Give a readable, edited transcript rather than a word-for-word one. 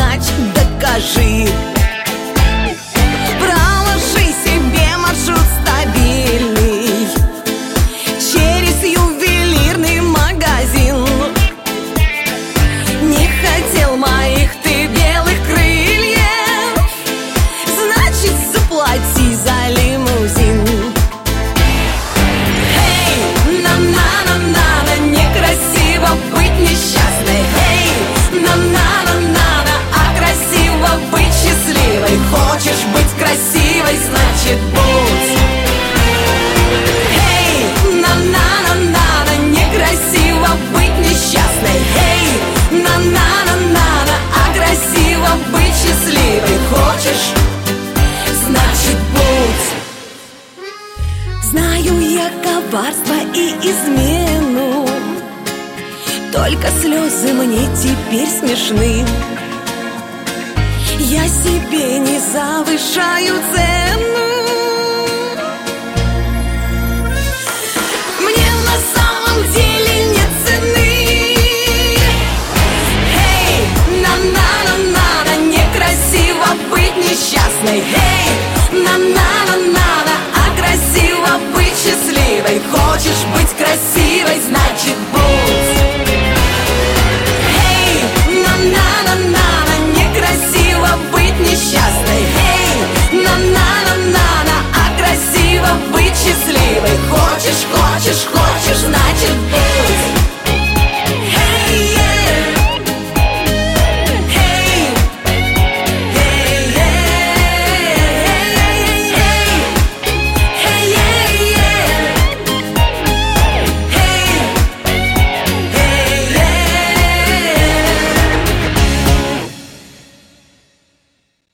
значит докажи. Проложи себе маршрут стабильный через ювелирный магазин. Не хотел моих ты белых крыльев, значит заплати за лимузин. Эй, на-на-на-на-на, некрасиво быть несчастной. Эй, на-на-на-на-на, а красиво быть счастливой. Хочешь быть красивой, значит будь. Эй, на-на-на-на-на, некрасиво быть несчастной. Эй, на-на-на-на-на, а красиво быть счастливой. Хочешь, значит будь. Знаю я коварство и измену, только слезы мне теперь смешны. Я себе не завышаю цену,